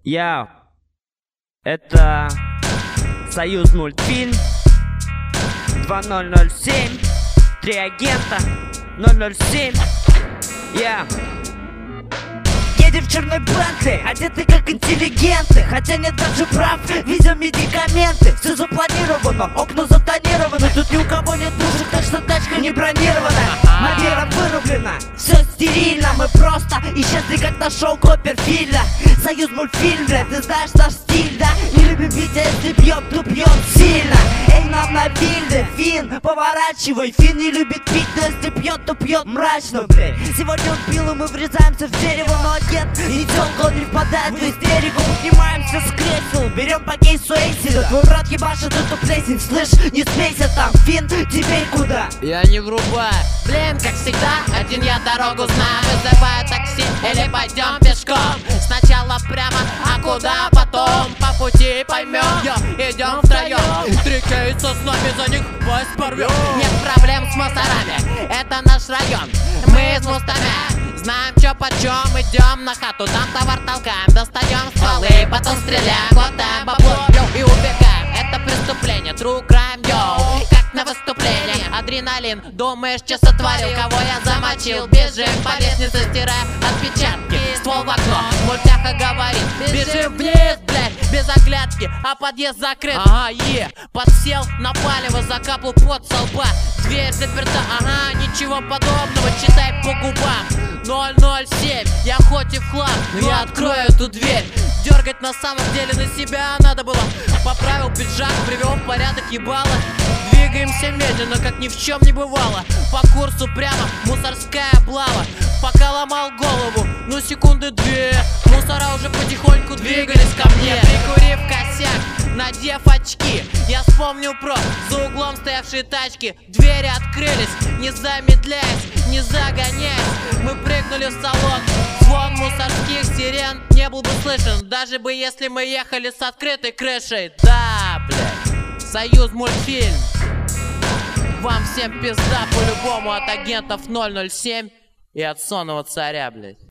Я, это Союз мультфильм 2007, 3 агента 007. Я едем в черной Бентли, одеты как интеллигенты, хотя нет даже прав, везем медикаменты. Все запланировано, окна затонированы, тут ни у кого нет душек, так что тачка не бронирована. Мадера вырублена, все стерильно, мы просто исчезли, как на шоу Копперфильда. Союз мультфильм, блядь, ты знаешь наш стиль, да? Не любим пить, а если пьем, то пьем сильно. Эй, нам на бильды, Фин, поворачивай. Фин не любит пить, но если пьет, то пьет мрачно, блядь. Сегодня он пил, и мы врезаемся в дерево, но агент и тёлка, он не впадает в истерику. Поднимаемся с кресел, берем по кейсу Эйсида. Твой брат ебашит эту плесень, слышь, не смейся там. Фин, теперь куда? Я не врубаю. Блин, как всегда, один я дорогу знаю. Вызываю такси или пойдем пешком. Сначала прямо, а куда потом? По пути поймем, идем втроем. 3 кейса с нами, за них бой порвем. Нет проблем с мусорами, это наш район. Мы с мустами знаем, чё почем. Идем на хату, там товар толкаем. Достаем стволы, потом стреляем. Хватаем бабло, и убегаем. Это преступление, true crime, йоу. Как на выступлении, адреналин. Думаешь, что сотворил, кого я замочил? Бежим по лестнице, стирая отпечатки. Ствол в окно, мультяха говорит: бежим вниз, блядь, без оглядки. А подъезд закрыт, ага, подсел на палево, закапал пот со лба. Дверь заперта, ага, ничего подобного, читай по губам. 007, я хоть и в хлам, но я открою эту дверь. Дергать на самом деле на себя надо было. Поправил пиджак, привел в порядок ебало. Двигаемся медленно, как ни в чем не бывало. По курсу прямо, мусорская облава. Пока ломал голову, ну секунды 2, мусора уже потихоньку двигались ко мне. Прикурив косяк, надев очки, я вспомнил про за углом стоявшие тачки. Двери открылись, не замедляясь, не загоняясь. Мы прыгнули в салон. Звон мусорских сирен не был бы слышен, даже бы если мы ехали с открытой крышей. Да, блядь, Союз мультфильм. Вам всем пизда по-любому от агентов 007 и от сонного царя, блядь.